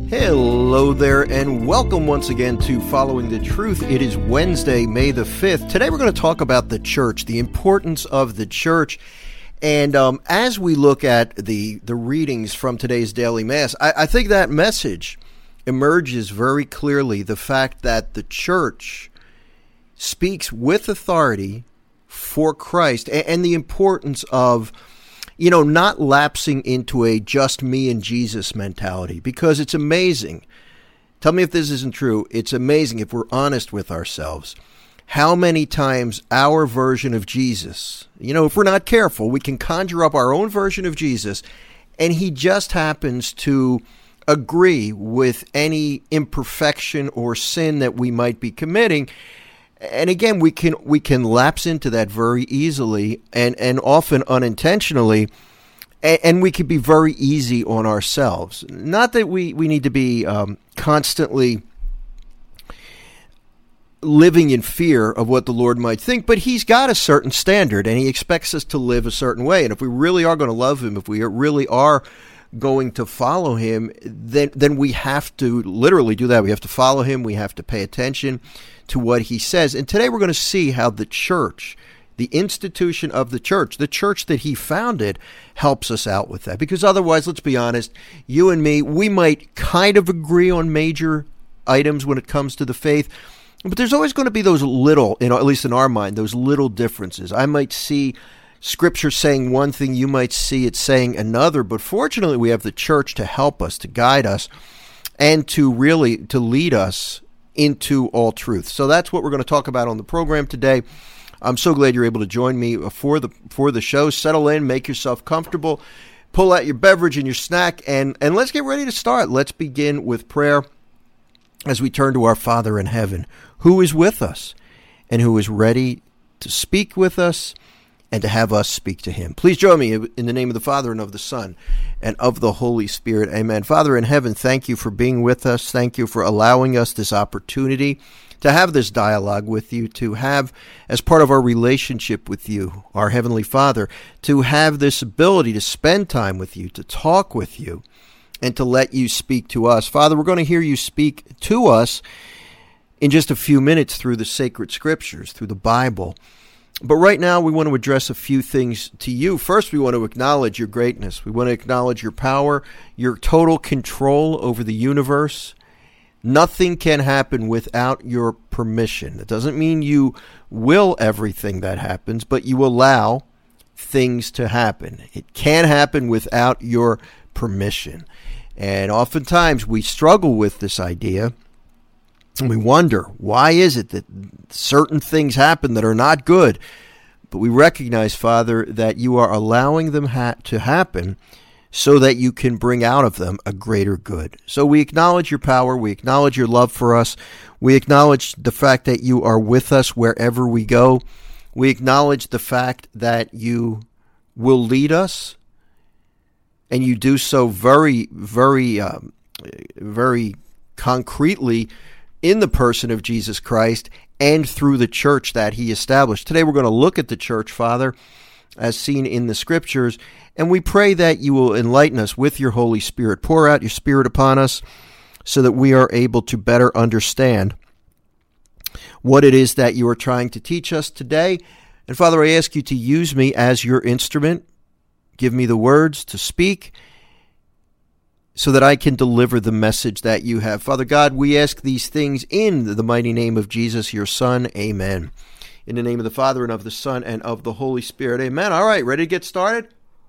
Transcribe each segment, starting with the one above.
Hello there, and welcome once again to Following the Truth. It is Wednesday, May the 5th. Today we're going to talk about the church, the importance of the church. And as we look at the readings from today's daily Mass, I think that message emerges very clearly, the fact that the church speaks with authority for Christ, and the importance of not lapsing into a just me and Jesus mentality, because it's amazing. Tell me if this isn't true. It's amazing, if we're honest with ourselves, how many times our version of Jesus, if we're not careful, we can conjure up our own version of Jesus, and he just happens to agree with any imperfection or sin that we might be committing. And again, we can lapse into that very easily and often unintentionally, and we can be very easy on ourselves. Not that we need to be constantly living in fear of what the Lord might think, but he's got a certain standard, and he expects us to live a certain way. And if we really are going to love him, if we really are going to follow him, then we have to literally do that. We have to follow him. We have to pay attention to what he says. And today we're going to see how the church, the institution of the church that he founded, helps us out with that. Because otherwise, let's be honest, you and me, we might kind of agree on major items when it comes to the faith, but there's always going to be those little, at least in our mind, those little differences. I might see Scripture saying one thing, you might see it saying another, but fortunately we have the church to help us, to guide us, and to lead us into all truth. So that's what we're going to talk about on the program today. I'm so glad you're able to join me for the show. Settle in, make yourself comfortable, pull out your beverage and your snack, and let's get ready to start. Let's begin with prayer as we turn to our Father in heaven, who is with us and who is ready to speak with us and to have us speak to him. Please join me in the name of the Father and of the Son and of the Holy Spirit. Amen. Father in heaven, thank you for being with us. Thank you for allowing us this opportunity to have this dialogue with you, to have, as part of our relationship with you, our Heavenly Father, to have this ability to spend time with you, to talk with you, and to let you speak to us. Father, we're going to hear you speak to us in just a few minutes through the sacred scriptures, through the Bible. But right now, we want to address a few things to you. First, we want to acknowledge your greatness. We want to acknowledge your power, your total control over the universe. Nothing can happen without your permission. It doesn't mean you will everything that happens, but you allow things to happen. It can't happen without your permission. And oftentimes, we struggle with this idea. And we wonder, why is it that certain things happen that are not good? But we recognize, Father, that you are allowing them to happen so that you can bring out of them a greater good. So we acknowledge your power. We acknowledge your love for us. We acknowledge the fact that you are with us wherever we go. We acknowledge the fact that you will lead us, and you do so very, very, very concretely in the person of Jesus Christ and through the church that he established. Today we're going to look at the church, Father, as seen in the scriptures, and we pray that you will enlighten us with your Holy Spirit. Pour out your Spirit upon us so that we are able to better understand what it is that you are trying to teach us today. And Father, I ask you to use me as your instrument. Give me the words to speak so that I can deliver the message that you have. Father God, we ask these things in the mighty name of Jesus, your Son. Amen. In the name of the Father, and of the Son, and of the Holy Spirit. Amen. All right, ready to get started?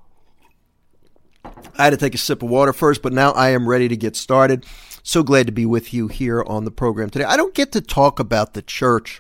I had to take a sip of water first, but now I am ready to get started. So glad to be with you here on the program today. I don't get to talk about the church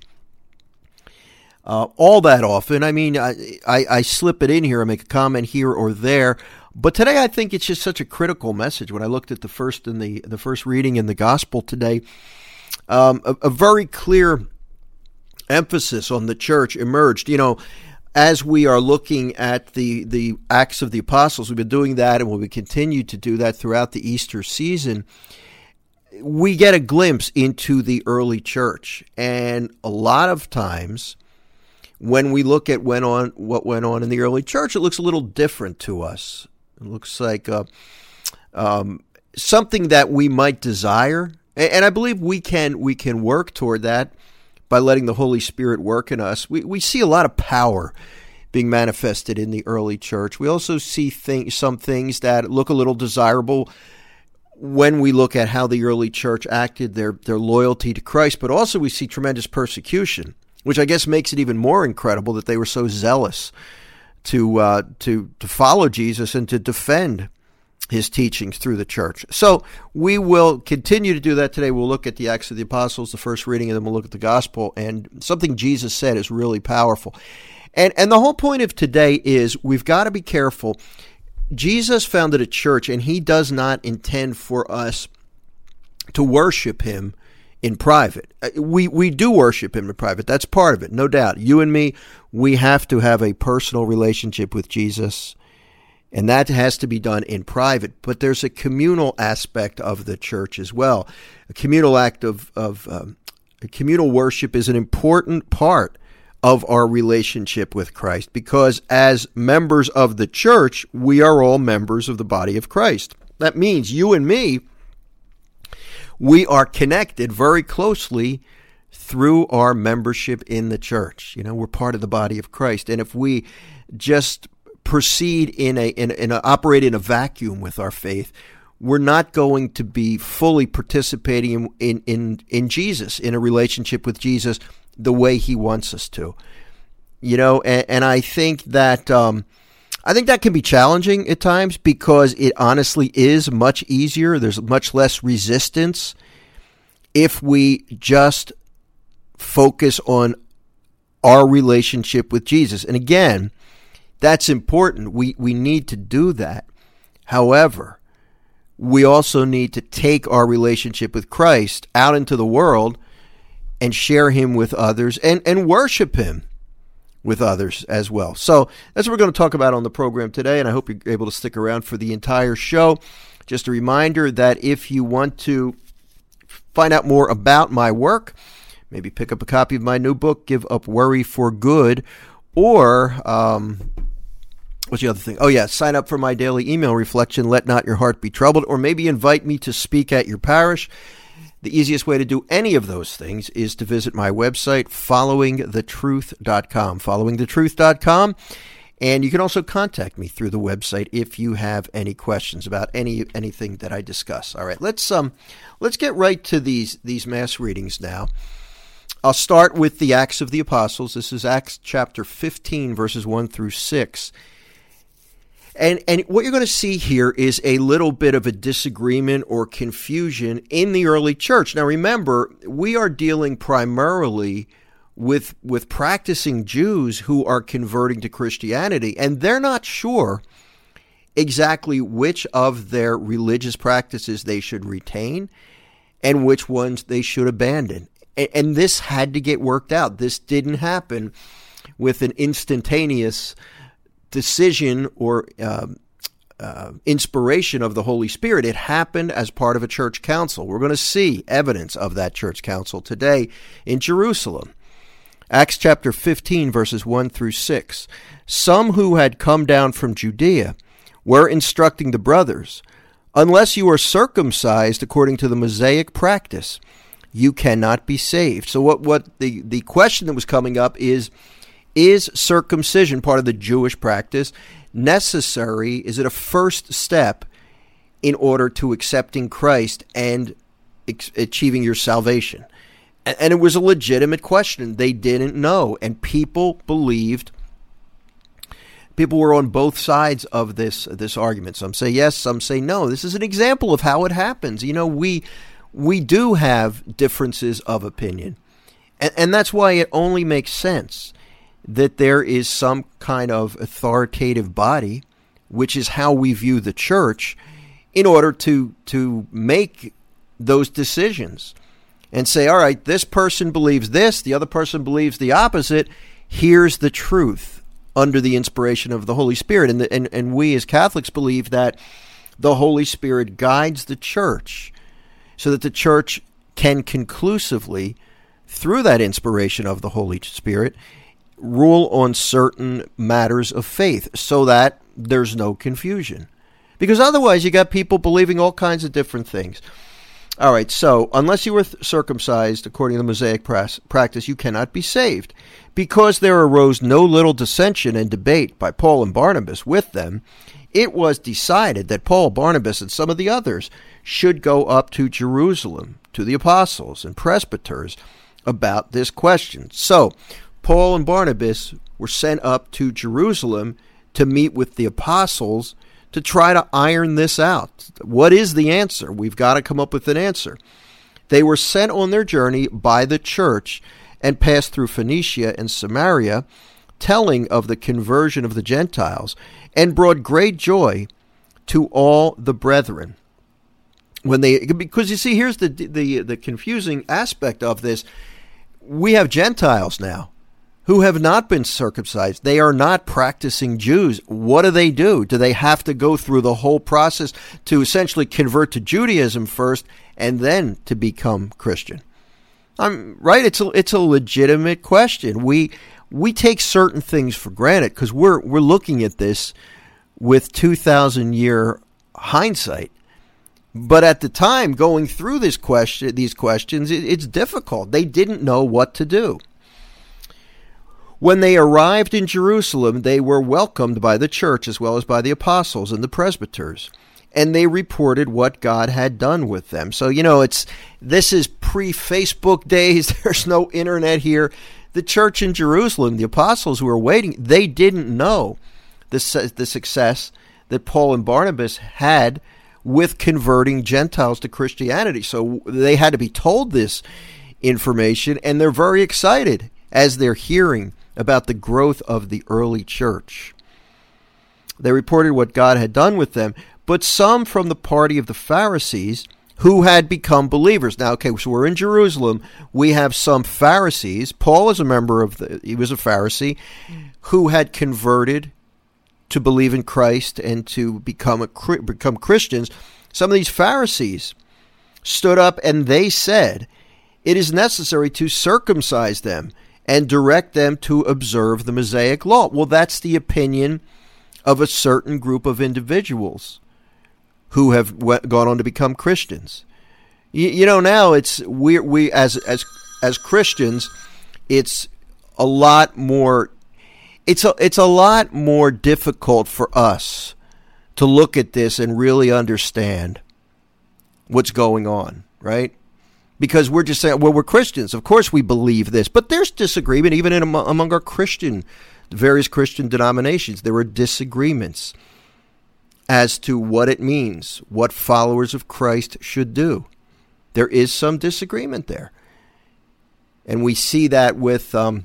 all that often. I mean, I slip it in here, I make a comment here or there. But today I think it's just such a critical message. When I looked at the first reading in the gospel today, a very clear emphasis on the church emerged. As we are looking at the Acts of the Apostles, we've been doing that and we'll continue to do that throughout the Easter season. We get a glimpse into the early church. And a lot of times when we look at what went on in the early church, it looks a little different to us. It looks like something that we might desire, and I believe we can work toward that by letting the Holy Spirit work in us. We see a lot of power being manifested in the early church. We also see some things that look a little desirable when we look at how the early church acted, their loyalty to Christ, but also we see tremendous persecution, which I guess makes it even more incredible that they were so zealous to follow Jesus and to defend his teachings through the church. So we will continue to do that today. We'll look at the Acts of the Apostles, the first reading, and then we'll look at the gospel. And something Jesus said is really powerful. And the whole point of today is we've got to be careful. Jesus founded a church, and he does not intend for us to worship him in private. We do worship him in private. That's part of it, no doubt. You and me, we have to have a personal relationship with Jesus, and that has to be done in private. But there's a communal aspect of the church as well. A communal act of communal worship is an important part of our relationship with Christ, because as members of the church, we are all members of the body of Christ. That means you and me, we are connected very closely through our membership in the church. You know, we're part of the body of Christ. And if we just proceed operate in a vacuum with our faith, we're not going to be fully participating in Jesus, in a relationship with Jesus, the way he wants us to. You know, and I think that can be challenging at times, because it honestly is much easier. There's much less resistance if we just focus on our relationship with Jesus. And again, that's important. We need to do that. However, we also need to take our relationship with Christ out into the world and share him with others and worship him with others as well. So that's what we're going to talk about on the program today, and I hope you're able to stick around for the entire show. Just a reminder that if you want to find out more about my work, maybe pick up a copy of my new book, Give Up Worry for Good, or what's the other thing? Oh yeah, sign up for my daily email reflection, Let Not Your Heart Be Troubled, or maybe invite me to speak at your parish. The easiest way to do any of those things is to visit my website, followingthetruth.com, followingthetruth.com. And you can also contact me through the website if you have any questions about anything that I discuss. All right, let's get right to these mass readings now. I'll start with the Acts of the Apostles. This is Acts chapter 15, verses 1 through 6. And what you're going to see here is a little bit of a disagreement or confusion in the early church. Now remember, we are dealing primarily with practicing Jews who are converting to Christianity, and they're not sure exactly which of their religious practices they should retain and which ones they should abandon. And this had to get worked out. This didn't happen with an instantaneous decision or inspiration of the Holy Spirit. It happened as part of a church council. We're going to see evidence of that church council today in Jerusalem. Acts chapter 15, verses 1 through 6. Some who had come down from Judea were instructing the brothers, unless you are circumcised according to the Mosaic practice, you cannot be saved. So what the question that was coming up is circumcision, part of the Jewish practice, necessary? Is it a first step in order to accepting Christ and achieving your salvation? And it was a legitimate question. They didn't know. And people were on both sides of this argument. Some say yes, some say no. This is an example of how it happens. You know, we do have differences of opinion. And that's why it only makes sense that there is some kind of authoritative body, which is how we view the church, in order to make those decisions and say, all right, this person believes this, the other person believes the opposite. Here's the truth under the inspiration of the Holy Spirit. And we as Catholics believe that the Holy Spirit guides the church so that the church can conclusively, through that inspiration of the Holy Spirit, rule on certain matters of faith so that there's no confusion. Because otherwise you got people believing all kinds of different things. All right, so unless you were circumcised according to the Mosaic practice, you cannot be saved. Because there arose no little dissension and debate by Paul and Barnabas with them, it was decided that Paul, Barnabas, and some of the others should go up to Jerusalem to the apostles and presbyters about this question. So Paul and Barnabas were sent up to Jerusalem to meet with the apostles to try to iron this out. What is the answer? We've got to come up with an answer. They were sent on their journey by the church and passed through Phoenicia and Samaria, telling of the conversion of the Gentiles, and brought great joy to all the brethren. Because you see, here's the confusing aspect of this. We have Gentiles now who have not been circumcised. They are not practicing Jews. What do? Do they have to go through the whole process to essentially convert to Judaism first and then to become Christian? Right? It's a legitimate question. We take certain things for granted because we're looking at this with 2,000-year hindsight. But at the time, going through these questions, it's difficult. They didn't know what to do. When they arrived in Jerusalem, they were welcomed by the church as well as by the apostles and the presbyters, and they reported what God had done with them. So, this is pre-Facebook days. There's no internet here. The church in Jerusalem, the apostles who were waiting, they didn't know the success that Paul and Barnabas had with converting Gentiles to Christianity. So they had to be told this information, and they're very excited as they're hearing about the growth of the early church. They reported what God had done with them, but some from the party of the Pharisees who had become believers. Now, okay, so we're in Jerusalem. We have some Pharisees. Paul is a member he was a Pharisee who had converted to believe in Christ and to become Christians. Some of these Pharisees stood up and they said, it is necessary to circumcise them and direct them to observe the Mosaic law. Well, that's the opinion of a certain group of individuals who have gone on to become Christians. Now we as Christians, it's a lot more. It's a lot more difficult for us to look at this and really understand what's going on, right? Because we're just saying, well, we're Christians. Of course we believe this. But there's disagreement even among our various Christian denominations. There are disagreements as to what it means, what followers of Christ should do. There is some disagreement there. And we see that with the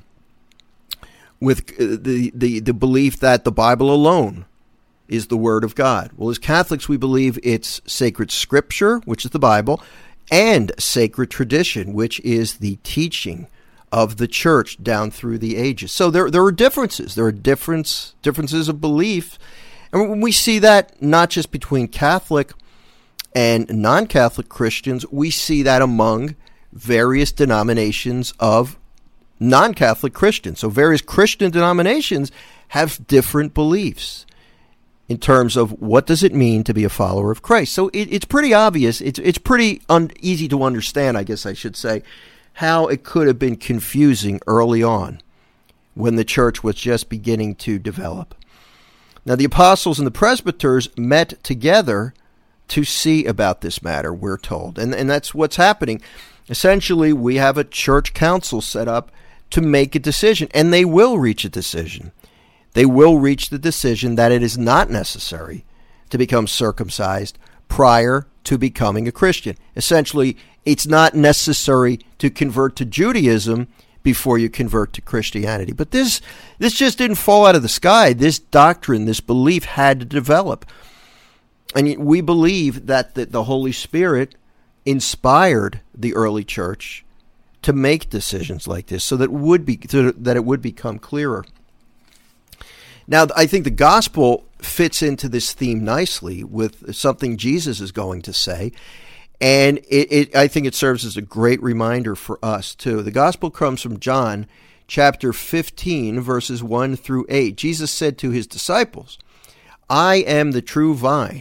belief that the Bible alone is the Word of God. Well, as Catholics, we believe it's sacred Scripture, which is the Bible, and sacred tradition, which is the teaching of the church down through the ages. So there are differences. There are differences of belief. And we see that not just between Catholic and non-Catholic Christians, we see that among various denominations of non-Catholic Christians. So various Christian denominations have different beliefs in terms of what does it mean to be a follower of Christ. So it's pretty obvious. It's pretty easy to understand, I guess I should say, how it could have been confusing early on when the church was just beginning to develop. Now, the apostles and the presbyters met together to see about this matter, we're told. And that's what's happening. Essentially, we have a church council set up to make a decision, and they will reach a decision. They will reach the decision that it is not necessary to become circumcised prior to becoming a Christian. Essentially, it's not necessary to convert to Judaism before you convert to Christianity. But this just didn't fall out of the sky. This doctrine, this belief had to develop. And we believe that the Holy Spirit inspired the early church to make decisions like this so that it would become clearer. Now, I think the gospel fits into this theme nicely with something Jesus is going to say, and I think it serves as a great reminder for us, too. The gospel comes from John chapter 15, verses 1 through 8. Jesus said to his disciples, I am the true vine,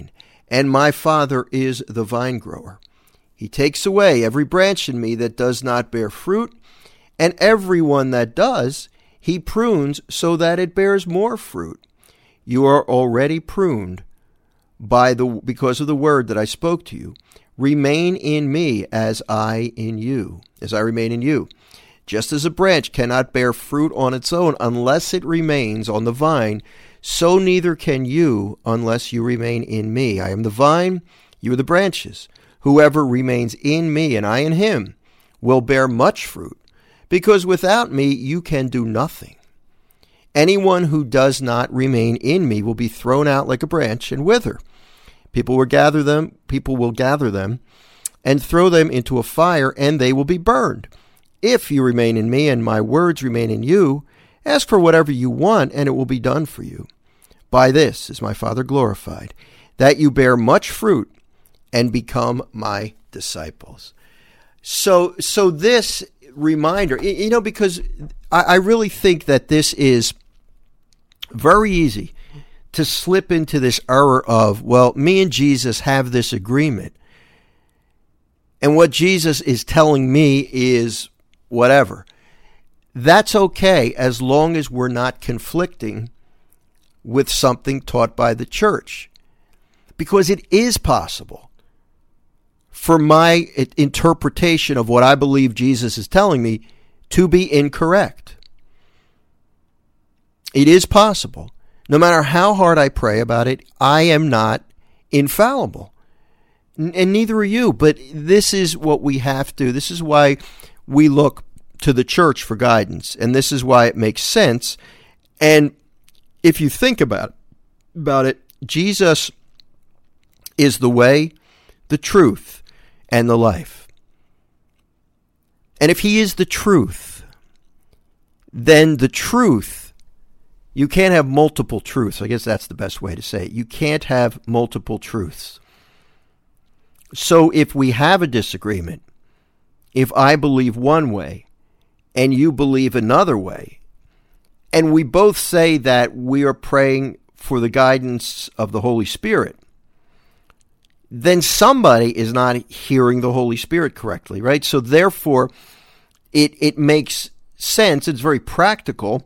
and my Father is the vine grower. He takes away every branch in me that does not bear fruit, and every one that does, he prunes so that it bears more fruit. You are already pruned because of the word that I spoke to you. Remain in me as I remain in you. Just as a branch cannot bear fruit on its own unless it remains on the vine, so neither can you unless you remain in me. I am the vine, you are the branches. Whoever remains in me and I in him will bear much fruit, because without me you can do nothing. Anyone who does not remain in me will be thrown out like a branch and wither. People will gather them and throw them into a fire, and they will be burned. If you remain in me and my words remain in you, ask for whatever you want, and it will be done for you. By this is my Father glorified, that you bear much fruit and become my disciples. So this reminder, because I really think that this is very easy to slip into this error of, well, me and Jesus have this agreement, and what Jesus is telling me is whatever. That's okay as long as we're not conflicting with something taught by the church. Because it is possible for my interpretation of what I believe Jesus is telling me to be incorrect. It is possible. No matter how hard I pray about it, I am not infallible. And neither are you. But this is what we have to. This is why we look to the church for guidance. And this is why it makes sense. And if you think about it, Jesus is the way, the truth, and the life. And if he is the truth, then the truth, you can't have multiple truths. I guess that's the best way to say it. You can't have multiple truths. So if we have a disagreement, if I believe one way and you believe another way, and we both say that we are praying for the guidance of the Holy Spirit, then somebody is not hearing the Holy Spirit correctly, right? So therefore, it makes sense, it's very practical,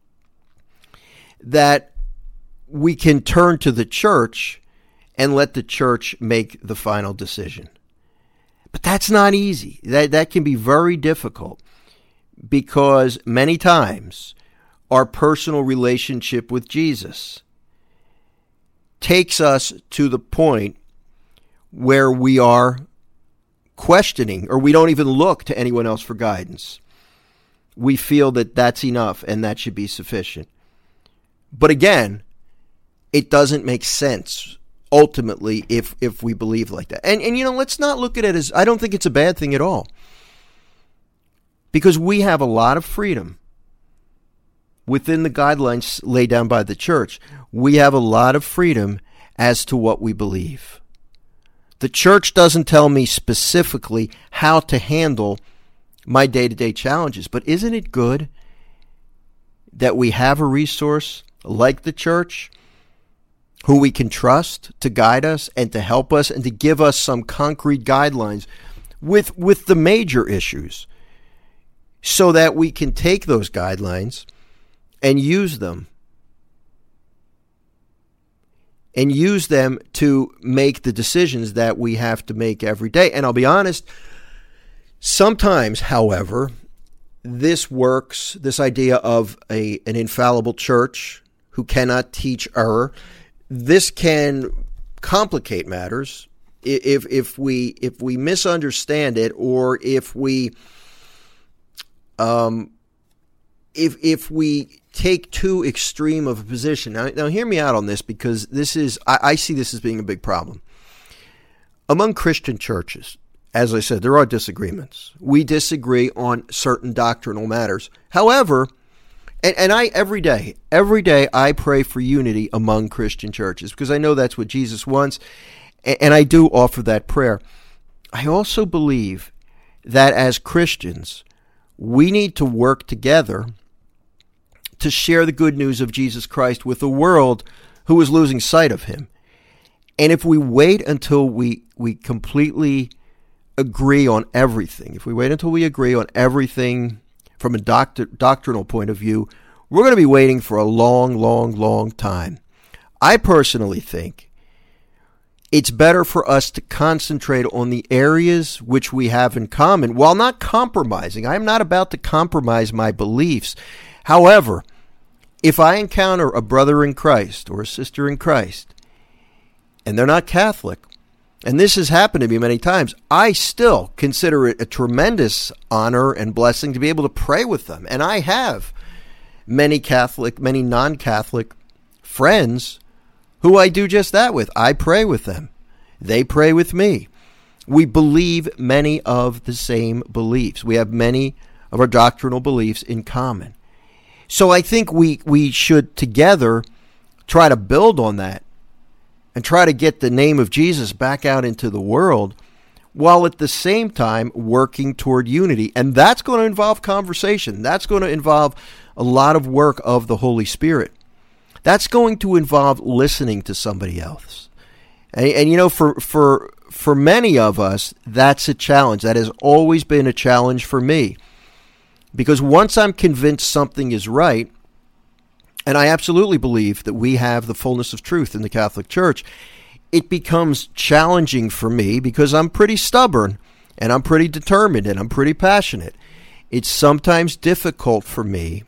that we can turn to the church and let the church make the final decision. But that's not easy. That can be very difficult, because many times our personal relationship with Jesus takes us to the point where we are questioning, or we don't even look to anyone else for guidance. We feel that that's enough and that should be sufficient. But again, it doesn't make sense ultimately if we believe like that. And let's not look at it as, I don't think it's a bad thing at all. Because we have a lot of freedom within the guidelines laid down by the church. We have a lot of freedom as to what we believe. The church doesn't tell me specifically how to handle my day-to-day challenges, but isn't it good that we have a resource like the church who we can trust to guide us and to help us and to give us some concrete guidelines with the major issues, so that we can take those guidelines and use them to make the decisions that we have to make every day. And I'll be honest, sometimes, however, this works, this idea of an infallible church who cannot teach error, this can complicate matters if we misunderstand it, or if we take too extreme of a position. Now hear me out on this, because I see this as being a big problem. Among Christian churches, as I said, there are disagreements. We disagree on certain doctrinal matters. However, and I every day I pray for unity among Christian churches, because I know that's what Jesus wants, and I do offer that prayer. I also believe that as Christians, we need to work together to share the good news of Jesus Christ with a world who is losing sight of him. And if we wait until we completely agree on everything, if we wait until we agree on everything from a doctrinal point of view, we're going to be waiting for a long, long, long time. I personally think it's better for us to concentrate on the areas which we have in common while not compromising. I'm not about to compromise my beliefs. However, if I encounter a brother in Christ or a sister in Christ, and they're not Catholic, and this has happened to me many times, I still consider it a tremendous honor and blessing to be able to pray with them. And I have many non-Catholic friends who I do just that with. I pray with them. They pray with me. We believe many of the same beliefs. We have many of our doctrinal beliefs in common. So I think we should together try to build on that and try to get the name of Jesus back out into the world while at the same time working toward unity. And that's going to involve conversation. That's going to involve a lot of work of the Holy Spirit. That's going to involve listening to somebody else. And you know, for many of us, that's a challenge. That has always been a challenge for me. Because once I'm convinced something is right, and I absolutely believe that we have the fullness of truth in the Catholic Church, it becomes challenging for me because I'm pretty stubborn and I'm pretty determined and I'm pretty passionate. It's sometimes difficult for me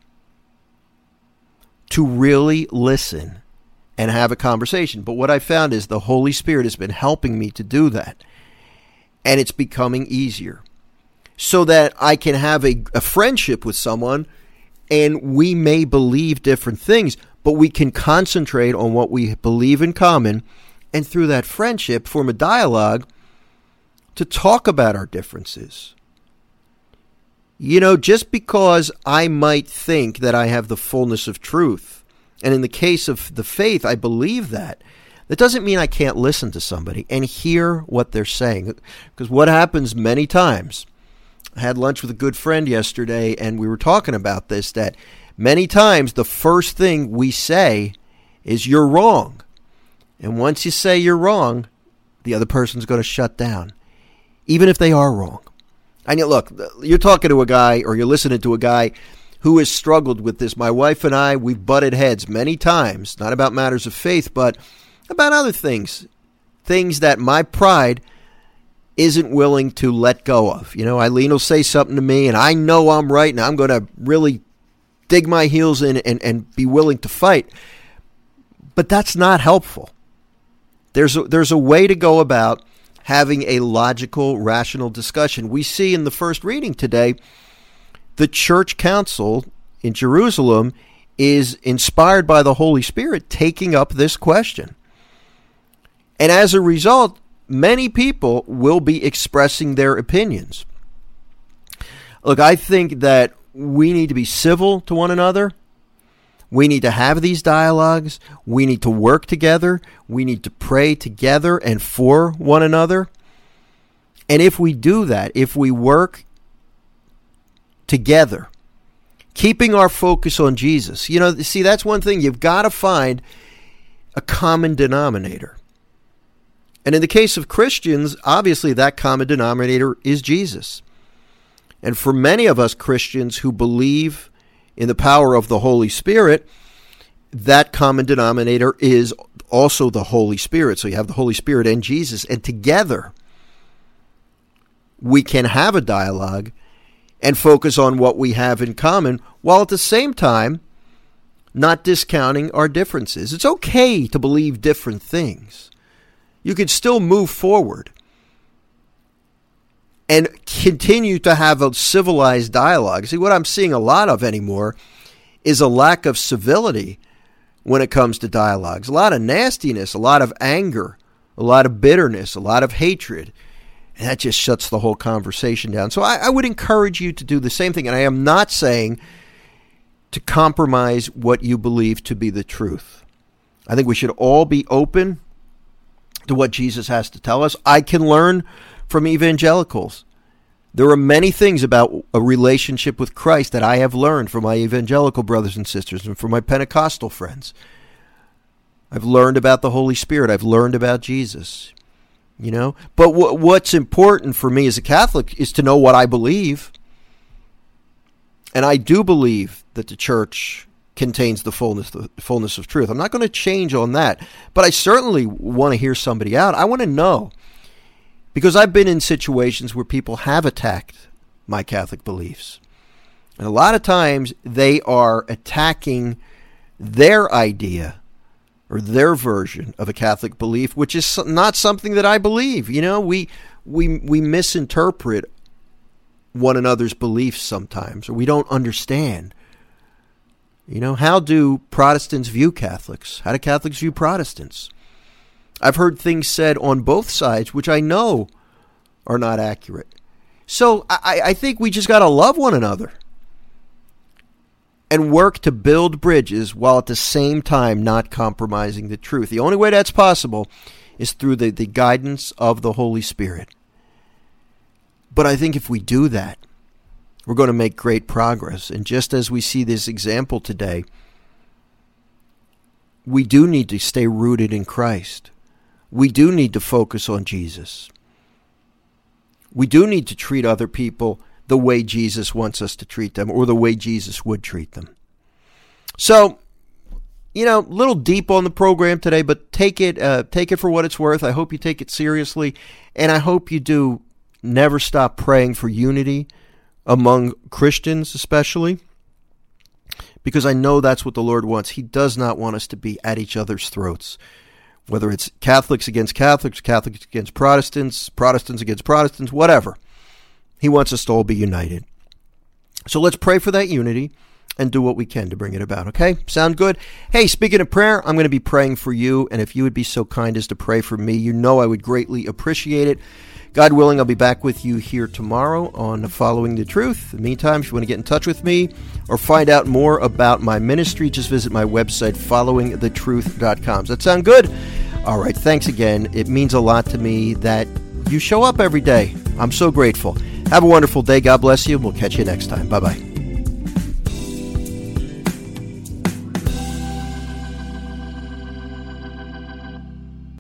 to really listen and have a conversation. But what I found is the Holy Spirit has been helping me to do that. And it's becoming easier so that I can have a friendship with someone, and we may believe different things, but we can concentrate on what we believe in common, and through that friendship form a dialogue to talk about our differences. You know, just because I might think that I have the fullness of truth, and in the case of the faith, I believe that doesn't mean I can't listen to somebody and hear what they're saying. Because what happens many times, I had lunch with a good friend yesterday, and we were talking about this, that many times the first thing we say is, "You're wrong." And once you say you're wrong, the other person's going to shut down, even if they are wrong. And yet, look, you're talking to a guy, or you're listening to a guy who has struggled with this. My wife and I, we've butted heads many times, not about matters of faith, but about other things that my pride isn't willing to let go of. You know, Eileen will say something to me, and I know I'm right, and I'm going to really dig my heels in and be willing to fight. But that's not helpful. There's a way to go about having a logical, rational discussion. We see in the first reading today, the church council in Jerusalem is inspired by the Holy Spirit taking up this question. And as a result, many people will be expressing their opinions. Look, I think that we need to be civil to one another. We need to have these dialogues. We need to work together. We need to pray together and for one another. And if we do that, if we work together, keeping our focus on Jesus, you know, see, that's one thing. You've got to find a common denominator. And in the case of Christians, obviously that common denominator is Jesus. And for many of us Christians who believe in the power of the Holy Spirit, that common denominator is also the Holy Spirit. So you have the Holy Spirit and Jesus, and together we can have a dialogue and focus on what we have in common, while at the same time not discounting our differences. It's okay to believe different things. You can still move forward and continue to have a civilized dialogue. See, what I'm seeing a lot of anymore is a lack of civility when it comes to dialogues. A lot of nastiness, a lot of anger, a lot of bitterness, a lot of hatred. And that just shuts the whole conversation down. So I would encourage you to do the same thing. And I am not saying to compromise what you believe to be the truth. I think we should all be open to what Jesus has to tell us. I can learn from evangelicals. There are many things about a relationship with Christ that I have learned from my evangelical brothers and sisters and from my Pentecostal friends. I've learned about the Holy Spirit. I've learned about Jesus. You know? But what's important for me as a Catholic is to know what I believe. And I do believe that the church contains the fullness of truth. I'm not going to change on that. But I certainly want to hear somebody out. I want to know. Because I've been in situations where people have attacked my Catholic beliefs. And a lot of times they are attacking their idea or their version of a Catholic belief, which is not something that I believe. You know, we misinterpret one another's beliefs sometimes, or we don't understand. You know, how do Protestants view Catholics? How do Catholics view Protestants? I've heard things said on both sides, which I know are not accurate. So I think we just got to love one another and work to build bridges while at the same time not compromising the truth. The only way that's possible is through the guidance of the Holy Spirit. But I think if we do that, we're going to make great progress. And just as we see this example today, we do need to stay rooted in Christ. We do need to focus on Jesus. We do need to treat other people the way Jesus wants us to treat them, or the way Jesus would treat them. So, you know, a little deep on the program today, but take it for what it's worth. I hope you take it seriously, and I hope you do never stop praying for unity among Christians, especially, because I know that's what the Lord wants. He does not want us to be at each other's throats, whether it's Catholics against Catholics, Catholics against Protestants, Protestants against Protestants, whatever. He wants us to all be united. So let's pray for that unity and do what we can to bring it about, okay? Sound good? Hey, speaking of prayer, I'm going to be praying for you, and if you would be so kind as to pray for me, you know I would greatly appreciate it. God willing, I'll be back with you here tomorrow on Following the Truth. In the meantime, if you want to get in touch with me or find out more about my ministry, just visit my website, followingthetruth.com. Does that sound good? All right, thanks again. It means a lot to me that you show up every day. I'm so grateful. Have a wonderful day. God bless you. We'll catch you next time. Bye-bye.